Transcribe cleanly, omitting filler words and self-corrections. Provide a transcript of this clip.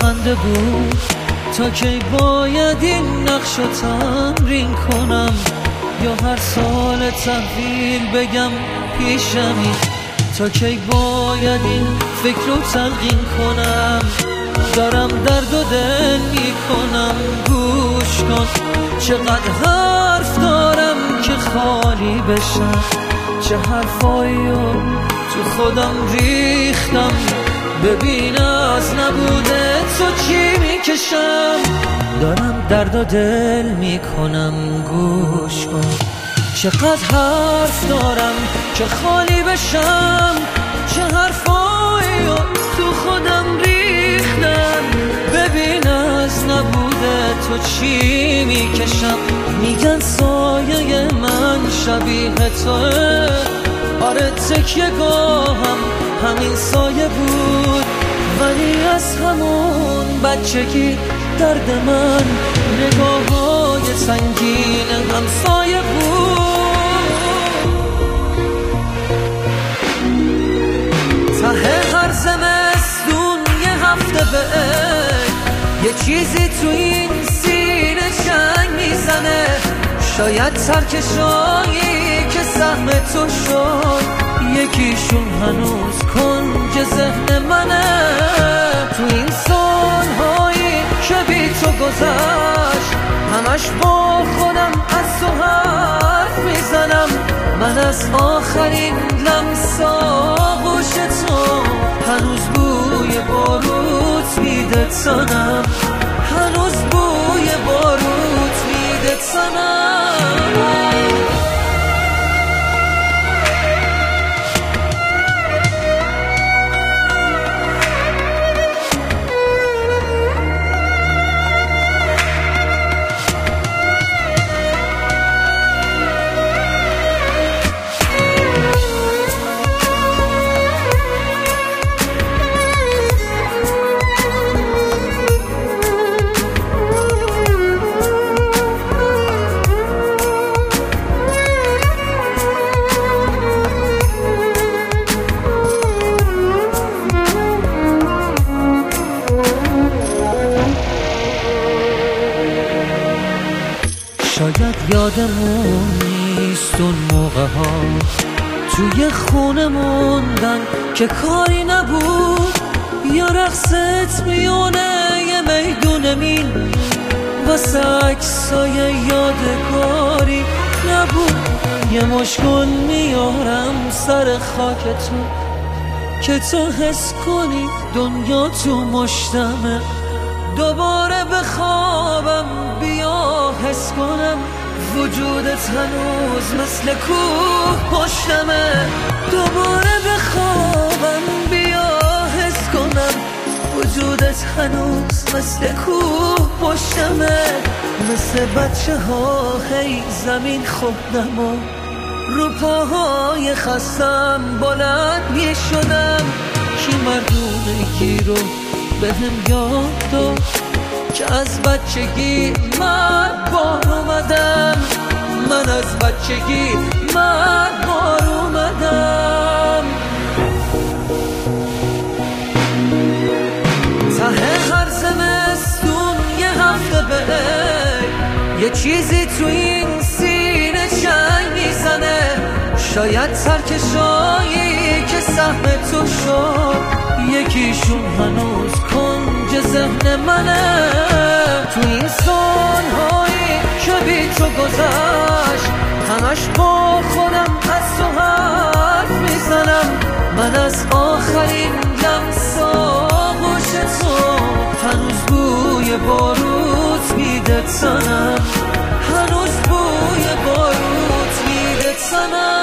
خنده بود. تا کی باید این نقش رو تمرین کنم، یا هر سال تحویل بگم پیشمی؟ تا کی باید این فکر رو تلقین کنم؟ دارم درد و دل میکنم، گوش کن. چقدر حرف دارم که خالی بشم، چه حرفایی رو تو خودم ریختم. ببین از نبوده تو چی میکشم. دارم درد و دل میکنم، گوش کن. چقدر حرف دارم که خالی بشم، چه حرفایی رو تو خودم ریختم. ببین از نبوده تو چی میکشم. میگن سایه من شبیه توه، آره تکیه گاهم همین سایه بود. ولی از همون بچگی درد من نگاه‌های سنگین همسایه بود. ته هر زمستون یه هفته یه چیزی تو این سینه جنگ میزنه. شاید سرکشایی که سهم تو شد یکیشون هنوز کنج ذهن منه. تو این سالهایی که بی تو گذشت همش با خودم از تو حرف میزنم. من از آخرین لمس آغوش تو هنوز بوی باروت میده تنم، هنوز بوی باروت میده تنم. شاید یادمون نیست اون موقع ها توی خونه موندن که کاری نبود، یا رقصت میونه یه میدون مین واسه عکسای یادگاری نبود. یه مشکل میارم سر خاک تو که تو حس کنی دنیا تو مشتمه. دوباره بخوابم بیا حس کنم وجودت هنوز مثل کوه پشتمه. دوباره بخوابم بیا حس کنم وجودت هنوز مثل کوه پشتمه. مثل بچه ها هی زمین خوردم و رو پاهای خستم بلند می شدم. کی مردونگی رو بهم یاد داد که از بچگی من بار اومدم. من از بچگی من بار اومدم. ته هر زمستون یه هفته یه چیزی تو این سینه جنگ میزنه. شاید سرکشایی که سهم تو شد یکیشون هنوز کنج ذهن منه. تو این سالهایی که بی تو گذشت همش با خودم از تو حرف میزنم. من از آخرین لمس آغوش تو هنوز بوی باروت میده تنم، هنوز بوی باروت میده تنم.